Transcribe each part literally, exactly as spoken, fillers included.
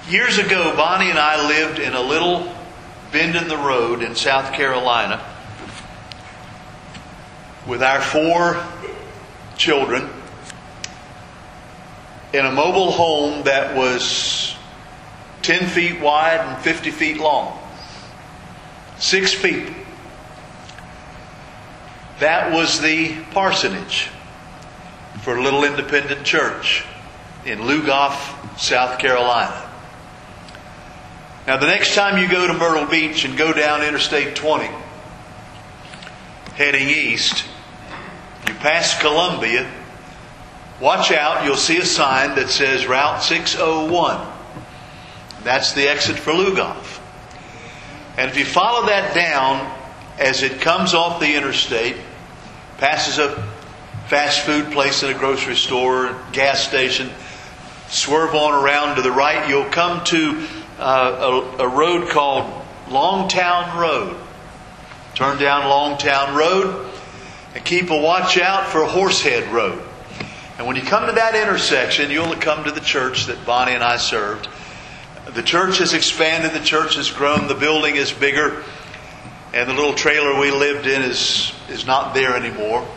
Years ago, Bonnie and I lived in a little bend in the road in South Carolina with our four children in a mobile home that was ten feet wide and fifty feet long. Six people. That was the parsonage for a little independent church in Lugoff, South Carolina. Now, the next time you go to Myrtle Beach and go down Interstate twenty, heading east, you pass Columbia, watch out, you'll see a sign that says Route six oh one. That's the exit for Lugoff. And if you follow that down as it comes off the interstate, passes a fast food place and a grocery store, gas station, swerve on around to the right, you'll come to uh, a, a road called Longtown Road. Turn down Longtown Road and keep a watch out for Horsehead Road. And when you come to that intersection, you'll come to the church that Bonnie and I served. The church has expanded, the church has grown, the building is bigger, and the little trailer we lived in is, is not there anymore.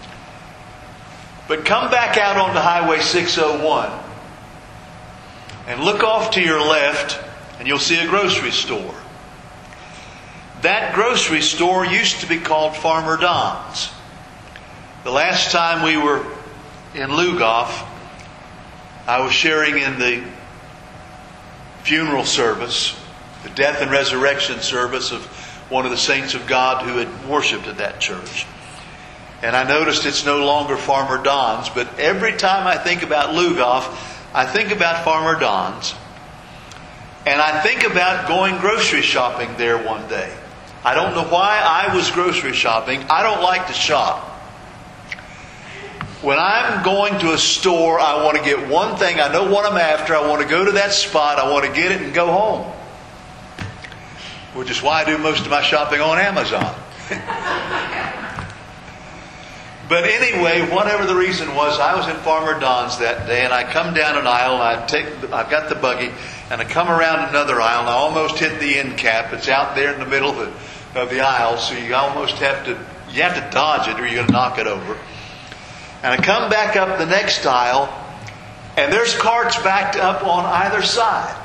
But come back out onto Highway six oh one and look off to your left and you'll see a grocery store. That grocery store used to be called Farmer Don's. The last time we were in Lugoff, I was sharing in the funeral service, the death and resurrection service of one of the saints of God who had worshipped at that church. And I noticed it's no longer Farmer Don's, but every time I think about Lugoff, I think about Farmer Don's. And I think about going grocery shopping there one day. I don't know why I was grocery shopping. I don't like to shop. When I'm going to a store, I want to get one thing. I know what I'm after. I want to go to that spot. I want to get it and go home. Which is why I do most of my shopping on Amazon. But anyway, whatever the reason was, I was in Farmer Don's that day, and I come down an aisle, and I take, I've got the buggy, and I come around another aisle, and I almost hit the end cap. It's out there in the middle of the, of the aisle, so you almost have to, you have to dodge it, or you're going to knock it over. And I come back up the next aisle, and there's carts backed up on either side.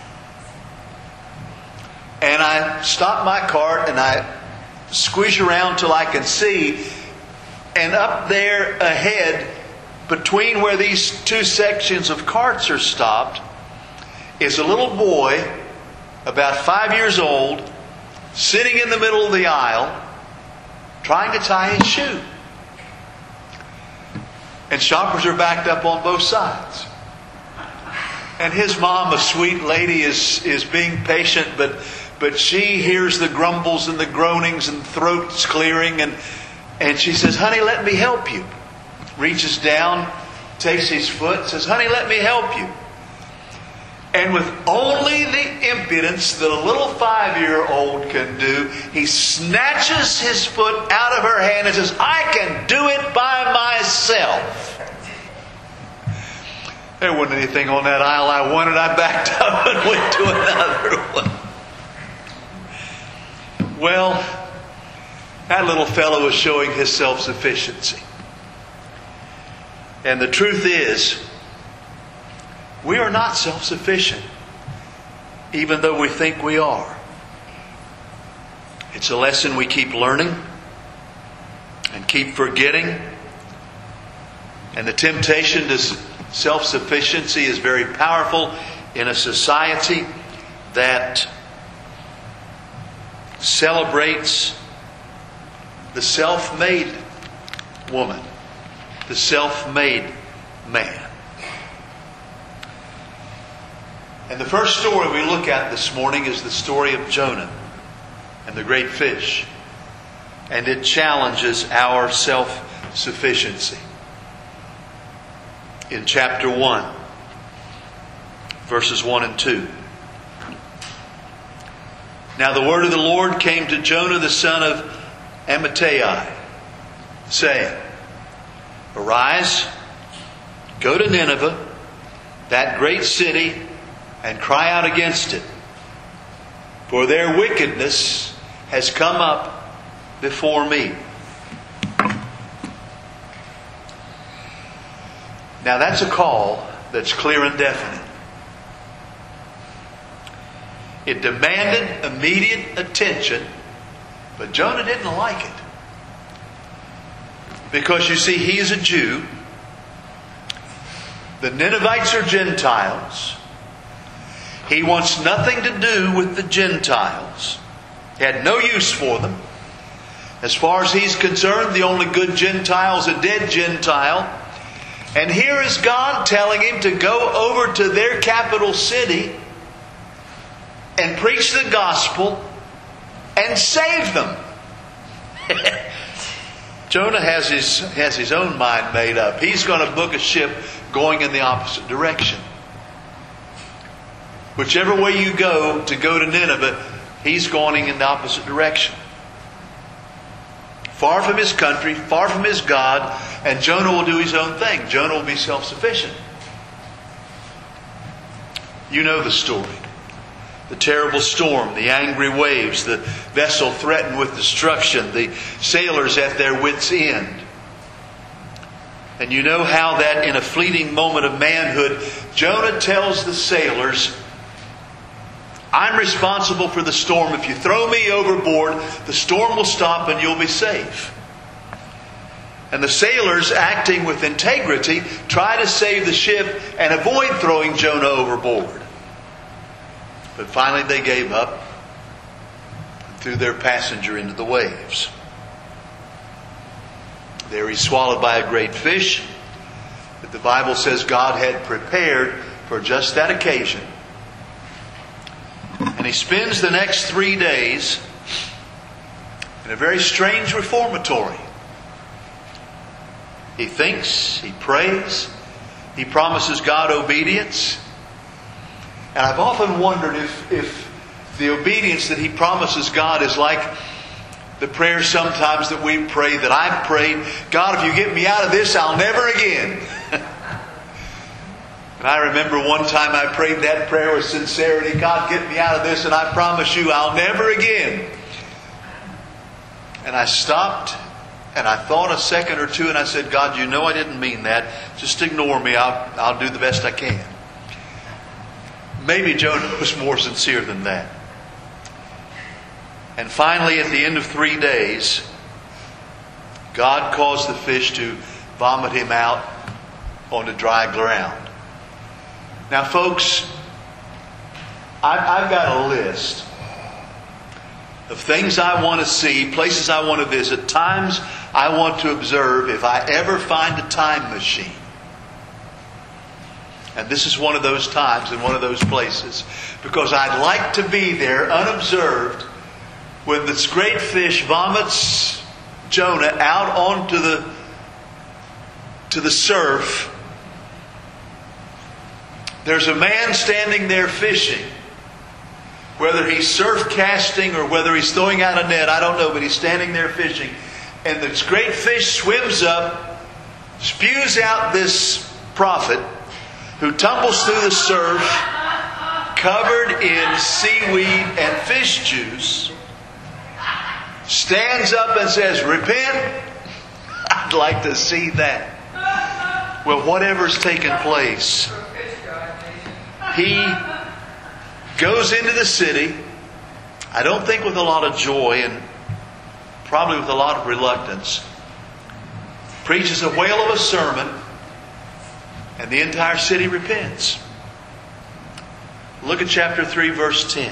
And I stop my cart, and I squeeze around till I can see. And up there ahead, between where these two sections of carts are stopped, is a little boy, about five years old, sitting in the middle of the aisle, trying to tie his shoe. And shoppers are backed up on both sides. And his mom, a sweet lady, is, is being patient, but, but she hears the grumbles and the groanings and throats clearing, and And she says, "Honey, let me help you." Reaches down, takes his foot, says, "Honey, let me help you." And with only the impudence that a little five-year-old can do, he snatches his foot out of her hand and says, "I can do it by myself." There wasn't anything on that aisle I wanted. I backed up and went to another one. Well, that little fellow was showing his self-sufficiency. And the truth is, we are not self-sufficient, even though we think we are. It's a lesson we keep learning and keep forgetting. And the temptation to self-sufficiency is very powerful in a society that celebrates the self-made woman, the self-made man. And the first story we look at this morning is the story of Jonah and the great fish. And it challenges our self-sufficiency. In chapter one, verses one and two. Now the word of the Lord came to Jonah the son of Amittai, saying, "Arise, go to Nineveh, that great city, and cry out against it. For their wickedness has come up before me. Now that's a call that's clear and definite. It demanded immediate attention, but Jonah didn't like it. Because you see, he is a Jew. The Ninevites are Gentiles. He wants nothing to do with the Gentiles. He had no use for them. As far as he's concerned, the only good Gentile is a dead Gentile. And here is God telling him to go over to their capital city and preach the gospel and save them. Jonah has his, has his own mind made up. He's going to book a ship going in the opposite direction. Whichever way you go to go to Nineveh, he's going in the opposite direction. Far from his country, far from his God, and Jonah will do his own thing. Jonah will be self-sufficient. You know the story. The terrible storm, the angry waves, the vessel threatened with destruction, the sailors at their wits' end. And you know how that in a fleeting moment of manhood, Jonah tells the sailors, I'm responsible for the storm. If you throw me overboard, the storm will stop and you'll be safe. And the sailors, acting with integrity, try to save the ship and avoid throwing Jonah overboard. But finally they gave up and threw their passenger into the waves. There he's swallowed by a great fish that the Bible says God had prepared for just that occasion. And he spends the next three days in a very strange reformatory. He thinks, he prays, he promises God obedience. And I've often wondered if, if the obedience that he promises God is like the prayer sometimes that we pray, that I've prayed, God, if you get me out of this, I'll never again. And I remember one time I prayed that prayer with sincerity, God, get me out of this, and I promise you I'll never again. And I stopped and I thought a second or two and I said, God, you know I didn't mean that. Just ignore me. I'll, I'll do the best I can. Maybe Jonah was more sincere than that. And finally, at the end of three days, God caused the fish to vomit him out onto dry ground. Now, folks, I've got a list of things I want to see, places I want to visit, times I want to observe if I ever find a time machine. And this is one of those times and one of those places. Because I'd like to be there unobserved when this great fish vomits Jonah out onto the, to the surf. There's a man standing there fishing. Whether he's surf casting or whether he's throwing out a net, I don't know, but he's standing there fishing. And this great fish swims up, spews out this prophet who tumbles through the surf, covered in seaweed and fish juice, stands up and says, repent. I'd like to see that. Well, whatever's taken place, he goes into the city, I don't think with a lot of joy and probably with a lot of reluctance, preaches a whale of a sermon, and the entire city repents. Look at chapter three, verse ten.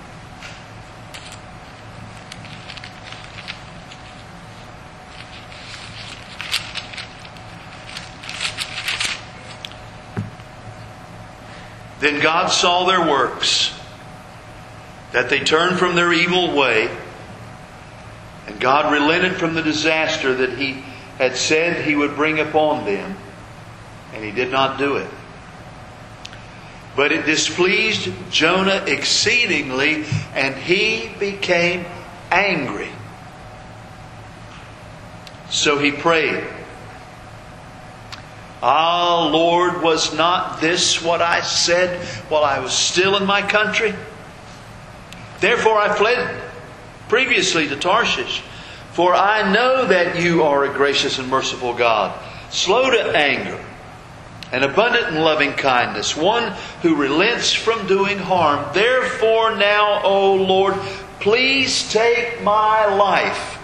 Then God saw their works, that they turned from their evil way, and God relented from the disaster that He had said He would bring upon them, and He did not do it. But it displeased Jonah exceedingly, and he became angry. So he prayed. Ah, Lord, was not this what I said while I was still in my country? Therefore I fled previously to Tarshish, for I know that you are a gracious and merciful God, slow to anger, and abundant in loving kindness, one who relents from doing harm. Therefore now, O Lord, please take my life,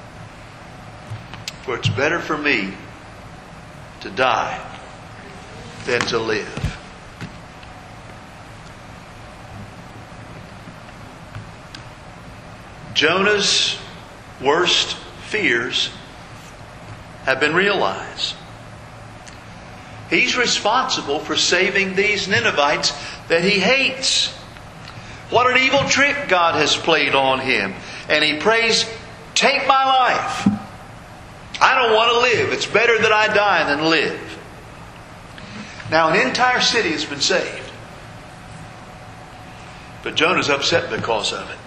for it's better for me to die than to live. Jonah's worst fears have been realized. He's responsible for saving these Ninevites that he hates. What an evil trick God has played on him. And he prays, take my life. I don't want to live. It's better that I die than live. Now an entire city has been saved. But Jonah's upset because of it.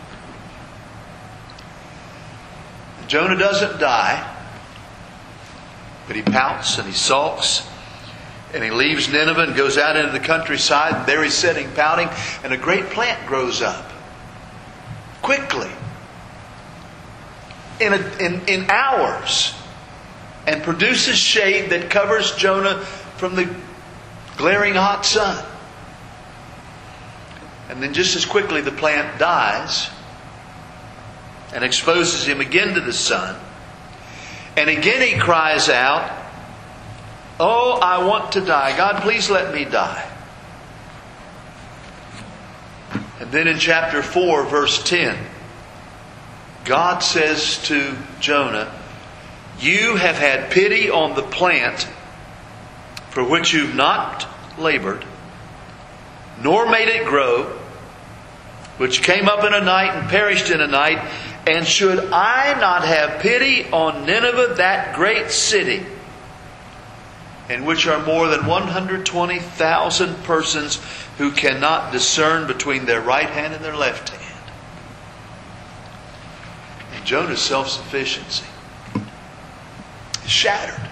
Jonah doesn't die, but he pouts and he sulks, and he leaves Nineveh and goes out into the countryside, and there he's sitting pouting, and a great plant grows up quickly in, a, in, in hours and produces shade that covers Jonah from the glaring hot sun. And then just as quickly the plant dies and exposes him again to the sun. And again he cries out, oh, I want to die. God, please let me die. And then in chapter four, verse ten, God says to Jonah, you have had pity on the plant for which you've not labored, nor made it grow, which came up in a night and perished in a night. And should I not have pity on Nineveh, that great city, in which are more than one hundred twenty thousand persons who cannot discern between their right hand and their left hand? And Jonah's self-sufficiency is shattered.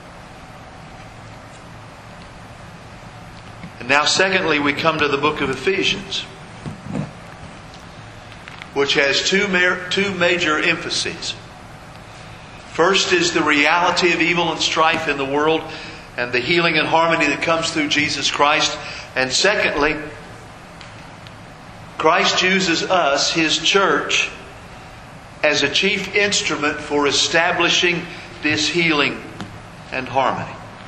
And now secondly, we come to the book of Ephesians, which has two, ma- two major emphases. First is the reality of evil and strife in the world and the healing and harmony that comes through Jesus Christ. And secondly, Christ uses us, His church, as a chief instrument for establishing this healing and harmony.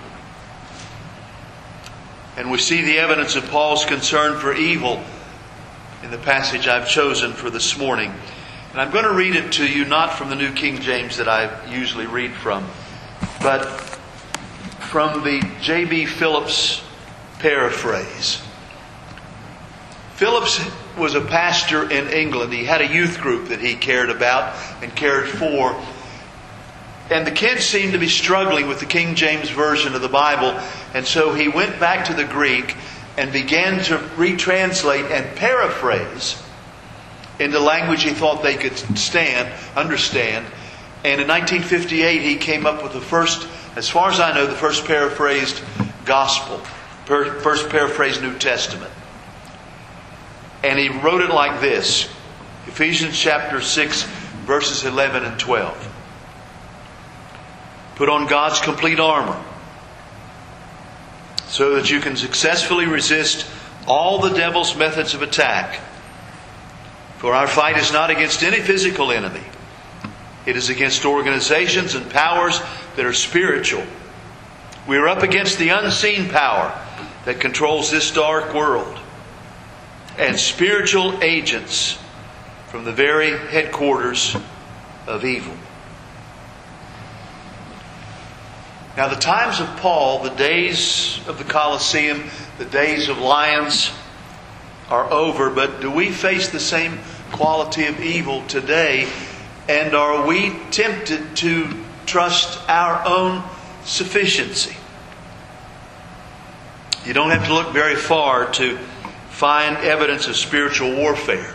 And we see the evidence of Paul's concern for evil in the passage I've chosen for this morning. And I'm going to read it to you, not from the New King James that I usually read from, but from the J B Phillips paraphrase. Phillips was a pastor in England. He had a youth group that he cared about and cared for. And the kids seemed to be struggling with the King James Version of the Bible. And so he went back to the Greek and began to retranslate and paraphrase into language he thought they could stand, understand. And in nineteen fifty-eight, he came up with the first, as far as I know, the first paraphrased gospel, first paraphrased New Testament. And he wrote it like this: Ephesians chapter six, verses eleven and twelve. Put on God's complete armor, so that you can successfully resist all the devil's methods of attack. For our fight is not against any physical enemy. It is against organizations and powers that are spiritual. We are up against the unseen power that controls this dark world, and spiritual agents from the very headquarters of evil. Now, the times of Paul, the days of the Colosseum, the days of lions are over, but do we face the same quality of evil today? And are we tempted to trust our own sufficiency? You don't have to look very far to find evidence of spiritual warfare.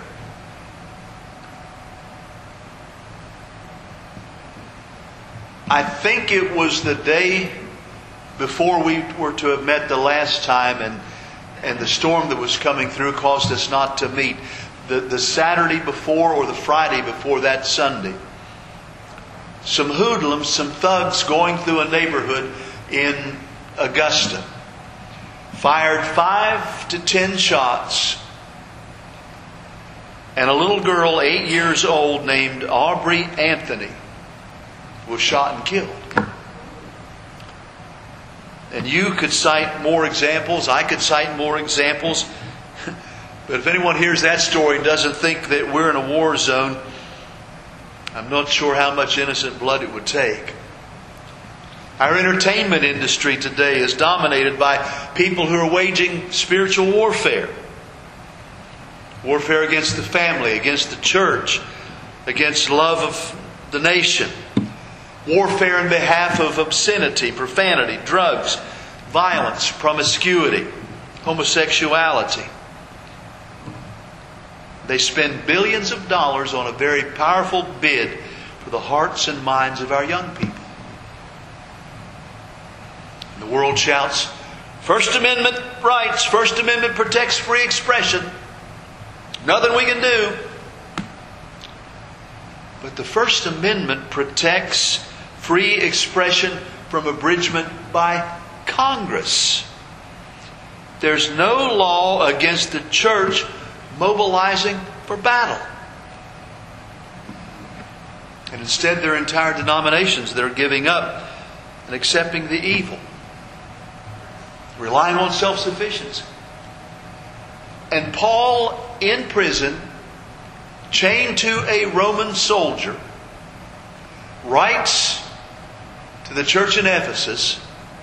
I think it was the day before we were to have met the last time, and and the storm that was coming through caused us not to meet, the, the Saturday before or the Friday before that Sunday, some hoodlums, some thugs going through a neighborhood in Augusta fired five to ten shots, and a little girl, eight years old, named Aubrey Anthony, was shot and killed. And you could cite more examples. I could cite more examples. But if anyone hears that story and doesn't think that we're in a war zone, I'm not sure how much innocent blood it would take. Our entertainment industry today is dominated by people who are waging spiritual warfare. Warfare against the family, against the church, against love of the nation. Warfare in behalf of obscenity, profanity, drugs, violence, promiscuity, homosexuality. They spend billions of dollars on a very powerful bid for the hearts and minds of our young people. And the world shouts, First Amendment rights, First Amendment protects free expression. Nothing we can do. But the First Amendment protects free expression from abridgment by Congress. There's no law against the church mobilizing for battle. And instead there are entire denominations that are giving up and accepting the evil, relying on self-sufficiency. And Paul, in prison, chained to a Roman soldier, writes to the church in Ephesus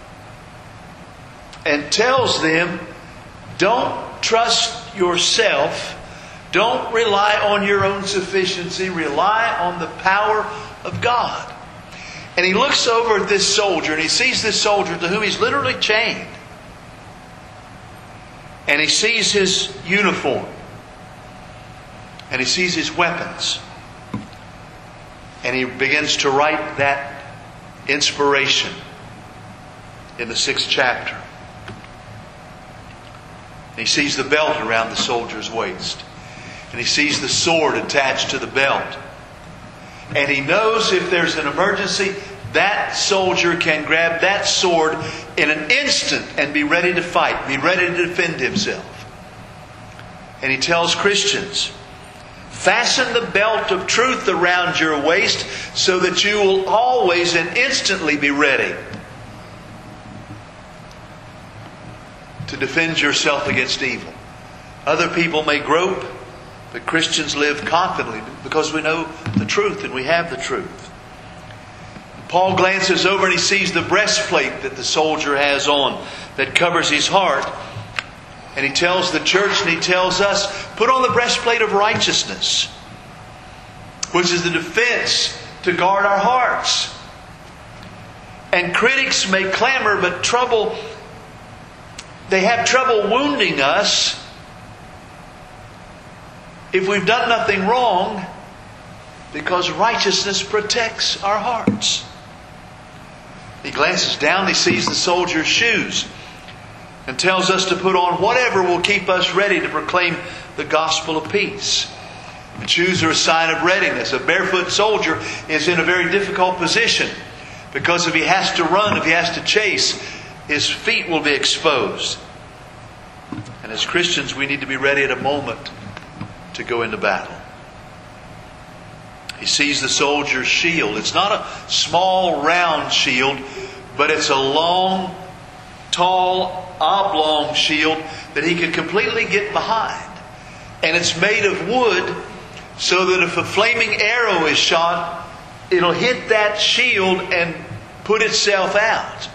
and tells them, don't trust yourself, don't rely on your own sufficiency, rely on the power of God. And he looks over at this soldier and he sees this soldier to whom he's literally chained. And he sees his uniform. And he sees his weapons. And he begins to write that inspiration in the sixth chapter. And he sees the belt around the soldier's waist. And he sees the sword attached to the belt. And he knows if there's an emergency, that soldier can grab that sword in an instant and be ready to fight, be ready to defend himself. And he tells Christians, fasten the belt of truth around your waist so that you will always and instantly be ready to defend yourself against evil. Other people may grope, but Christians live confidently because we know the truth and we have the truth. Paul glances over and he sees the breastplate that the soldier has on that covers his heart. And he tells the church and he tells us, put on the breastplate of righteousness, which is the defense to guard our hearts. And critics may clamor, but trouble, they have trouble wounding us if we've done nothing wrong, because righteousness protects our hearts. He glances down, he sees the soldier's shoes and tells us to put on whatever will keep us ready to proclaim the gospel of peace. The shoes are a sign of readiness. A barefoot soldier is in a very difficult position because if he has to run, if he has to chase, his feet will be exposed. And as Christians, we need to be ready at a moment to go into battle. He sees the soldier's shield. It's not a small round shield, but it's a long, tall, oblong shield that he can completely get behind. And it's made of wood so that if a flaming arrow is shot, it'll hit that shield and put itself out.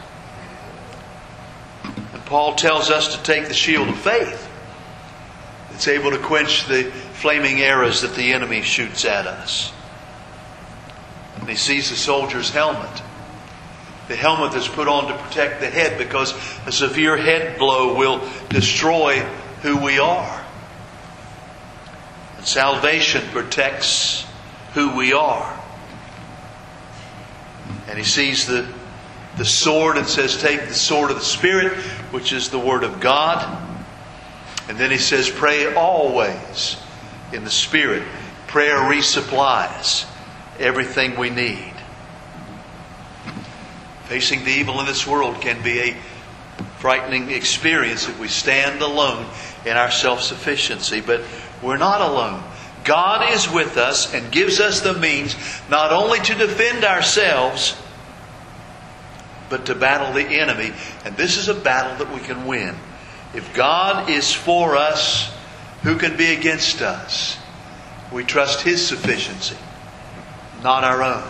And Paul tells us to take the shield of faith. It's able to quench the flaming arrows that the enemy shoots at us. And he sees the soldier's helmet. The helmet that's put on to protect the head, because a severe head blow will destroy who we are. And salvation protects who we are. And he sees the the sword and says, take the sword of the Spirit, which is the Word of God. And then he says, pray always in the Spirit. Prayer resupplies everything we need. Facing the evil in this world can be a frightening experience if we stand alone in our self-sufficiency. But we're not alone. God is with us and gives us the means not only to defend ourselves, but to battle the enemy. And this is a battle that we can win. If God is for us, who can be against us? We trust His sufficiency, not our own.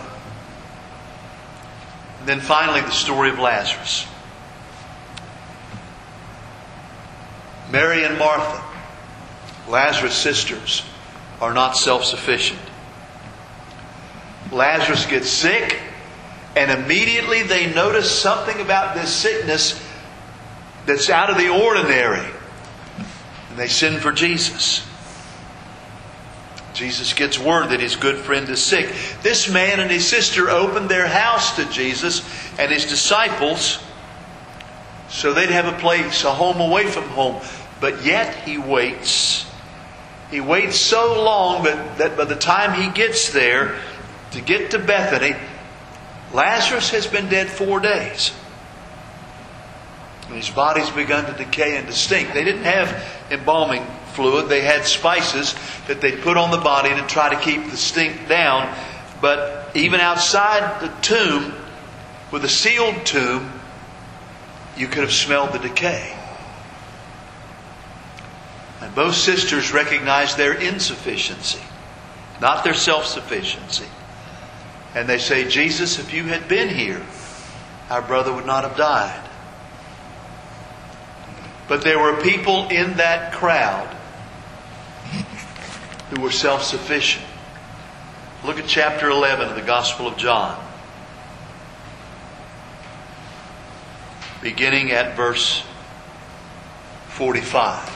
And then finally, the story of Lazarus. Mary and Martha, Lazarus' sisters, are not self-sufficient. Lazarus gets sick, and immediately they notice something about this sickness that's out of the ordinary. And they send for Jesus. Jesus gets word that his good friend is sick. This man and his sister opened their house to Jesus and his disciples so they'd have a place, a home away from home. But yet he waits. He waits so long that, that by the time he gets there to get to Bethany, Lazarus has been dead four days. And his body's begun to decay and to stink. They didn't have embalming fluid. They had spices that they put on the body to try to keep the stink down. But even outside the tomb, with a sealed tomb, you could have smelled the decay. And both sisters recognized their insufficiency, not their self-sufficiency. And they say, Jesus, if you had been here, our brother would not have died. But there were people in that crowd who were self-sufficient. Look at chapter eleven of the Gospel of John, beginning at verse forty-five.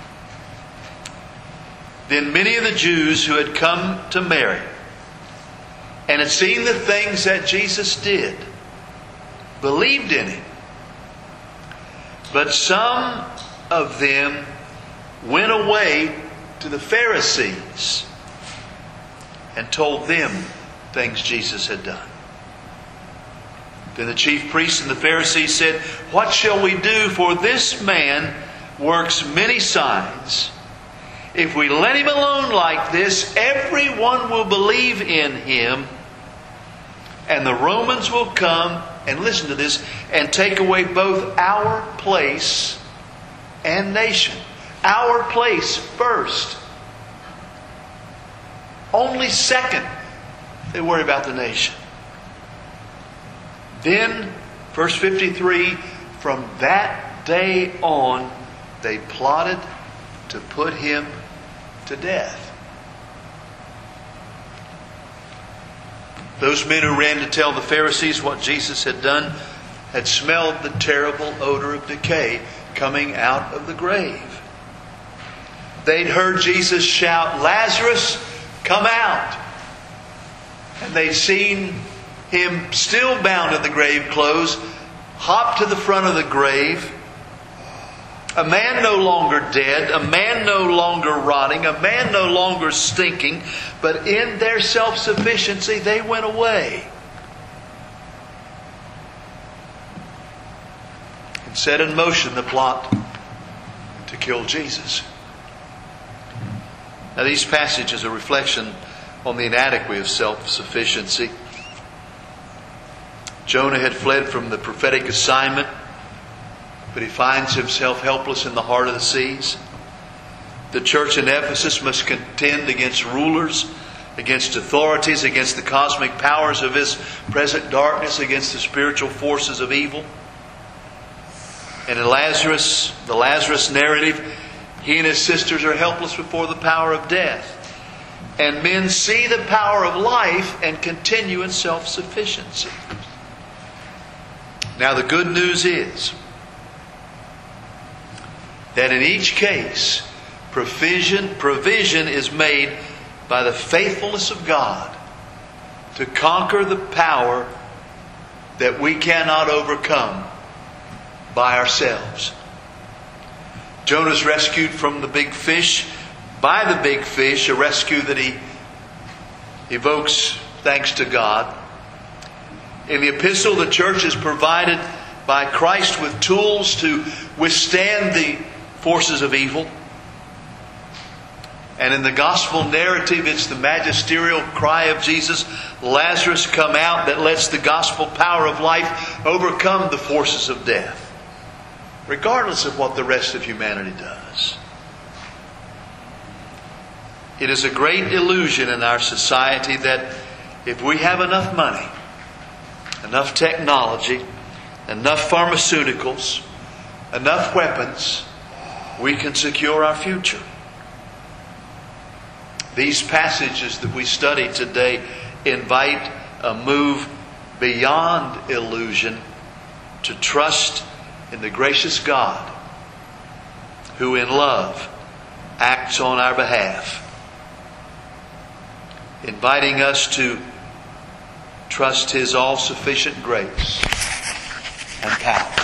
Then many of the Jews who had come to Mary and had seen the things that Jesus did believed in Him. But some of them went away to the Pharisees and told them things Jesus had done. Then the chief priests and the Pharisees said, "What shall we do? For this man works many signs. If we let him alone like this, everyone will believe in him, and the Romans will come," and listen to this, "and take away both our place and nation." Our place first. Only second, they worry about the nation. Then, verse fifty-three, from that day on, they plotted to put him to death. Those men who ran to tell the Pharisees what Jesus had done had smelled the terrible odor of decay coming out of the grave. They'd heard Jesus shout, "Lazarus, come out!" And they'd seen him still bound in the grave clothes, hop to the front of the grave. A man no longer dead, a man no longer rotting, a man no longer stinking, but in their self-sufficiency they went away and set in motion the plot to kill Jesus. Now, these passages are a reflection on the inadequacy of self-sufficiency. Jonah had fled from the prophetic assignment, but he finds himself helpless in the heart of the seas. The church in Ephesus must contend against rulers, against authorities, against the cosmic powers of this present darkness, against the spiritual forces of evil. And in Lazarus, the Lazarus narrative, he and his sisters are helpless before the power of death. And men see the power of life and continue in self-sufficiency. Now, the good news is that in each case, provision, provision is made by the faithfulness of God to conquer the power that we cannot overcome by ourselves. Jonah's rescued from the big fish by the big fish, a rescue that he evokes thanks to God. In the epistle, the church is provided by Christ with tools to withstand the forces of evil. And in the gospel narrative, it's the magisterial cry of Jesus, Lazarus, come out, that lets the gospel power of life overcome the forces of death, regardless of what the rest of humanity does. It is a great illusion in our society that if we have enough money, enough technology, enough pharmaceuticals, enough weapons, we can secure our future. These passages that we study today invite a move beyond illusion to trust in the gracious God who in love acts on our behalf, inviting us to trust His all-sufficient grace and power.